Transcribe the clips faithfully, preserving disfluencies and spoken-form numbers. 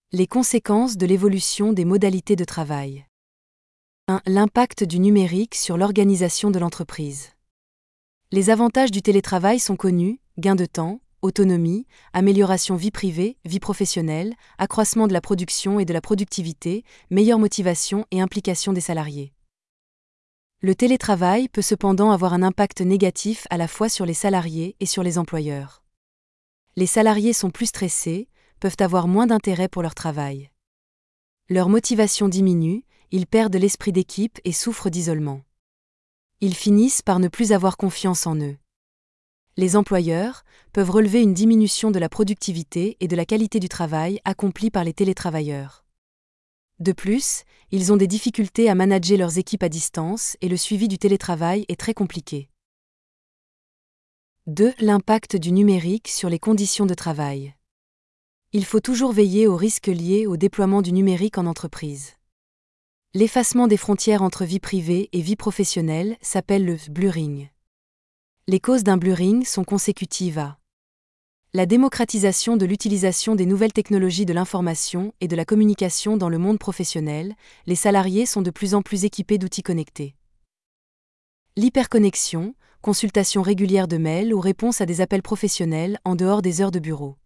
Les conséquences de l'évolution des modalités de travail. un. L'impact du numérique sur l'organisation de l'entreprise. Les avantages du télétravail sont connus: gain de temps, autonomie, amélioration vie privée, vie professionnelle, accroissement de la production et de la productivité, meilleure motivation et implication des salariés. Le télétravail peut cependant avoir un impact négatif à la fois sur les salariés et sur les employeurs. Les salariés sont plus stressés, peuvent avoir moins d'intérêt pour leur travail. Leur motivation diminue, ils perdent l'esprit d'équipe et souffrent d'isolement. Ils finissent par ne plus avoir confiance en eux. Les employeurs peuvent relever une diminution de la productivité et de la qualité du travail accompli par les télétravailleurs. De plus, ils ont des difficultés à manager leurs équipes à distance et le suivi du télétravail est très compliqué. deux. L'impact du numérique sur les conditions de travail. Il faut toujours veiller aux risques liés au déploiement du numérique en entreprise. L'effacement des frontières entre vie privée et vie professionnelle s'appelle le blurring. Les causes d'un blurring sont consécutives à la démocratisation de l'utilisation des nouvelles technologies de l'information et de la communication dans le monde professionnel, les salariés sont de plus en plus équipés d'outils connectés. L'hyperconnexion, consultation régulière de mails ou réponse à des appels professionnels en dehors des heures de bureau.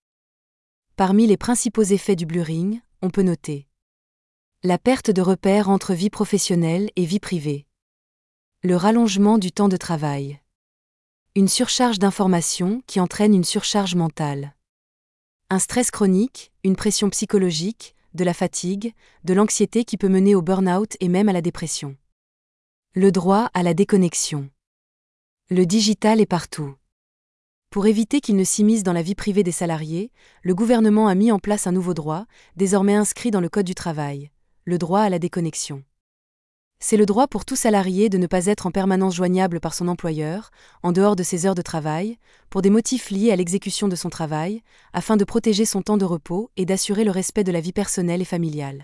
Parmi les principaux effets du blurring, on peut noter la perte de repères entre vie professionnelle et vie privée, le rallongement du temps de travail, une surcharge d'informations qui entraîne une surcharge mentale, un stress chronique, une pression psychologique, de la fatigue, de l'anxiété qui peut mener au burn-out et même à la dépression. Le droit à la déconnexion. Le digital est partout. Pour éviter qu'il ne s'immisce dans la vie privée des salariés, le gouvernement a mis en place un nouveau droit, désormais inscrit dans le Code du travail, le droit à la déconnexion. C'est le droit pour tout salarié de ne pas être en permanence joignable par son employeur, en dehors de ses heures de travail, pour des motifs liés à l'exécution de son travail, afin de protéger son temps de repos et d'assurer le respect de la vie personnelle et familiale.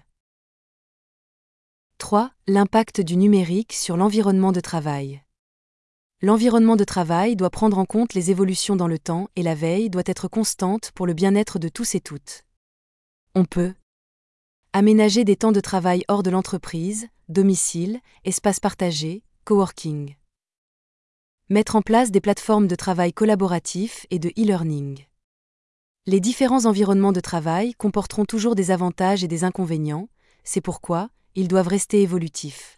trois. L'impact du numérique sur l'environnement de travail. L'environnement de travail doit prendre en compte les évolutions dans le temps et la veille doit être constante pour le bien-être de tous et toutes. On peut aménager des temps de travail hors de l'entreprise, domicile, espace partagé, coworking. Mettre en place des plateformes de travail collaboratif et de e-learning. Les différents environnements de travail comporteront toujours des avantages et des inconvénients, c'est pourquoi ils doivent rester évolutifs.